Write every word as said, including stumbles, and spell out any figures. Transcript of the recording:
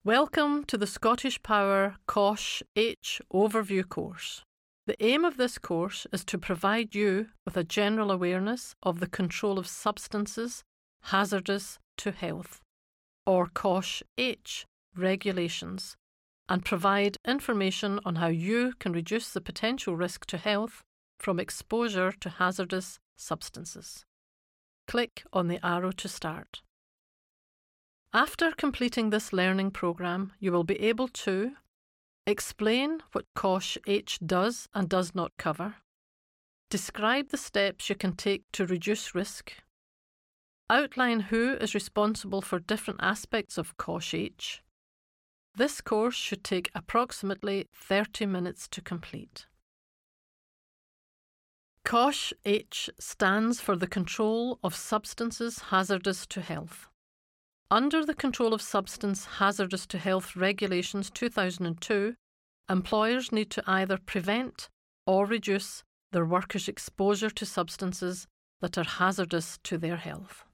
Welcome to the Scottish Power C O S H H Overview course. The aim of this course is to provide you with a general awareness of the control of substances hazardous to health, or C O S H H regulations, and provide information on how you can reduce the potential risk to health from exposure to hazardous substances. Click on the arrow to start. After completing this learning programme, you will be able to explain what C O S H H does and does not cover, describe the steps you can take to reduce risk, outline who is responsible for different aspects of C O S H H. This course should take approximately thirty minutes to complete. C O S H H stands for the Control of Substances Hazardous to Health. Under the Control of Substance Hazardous to Health Regulations two thousand two, employers need to either prevent or reduce their workers' exposure to substances that are hazardous to their health.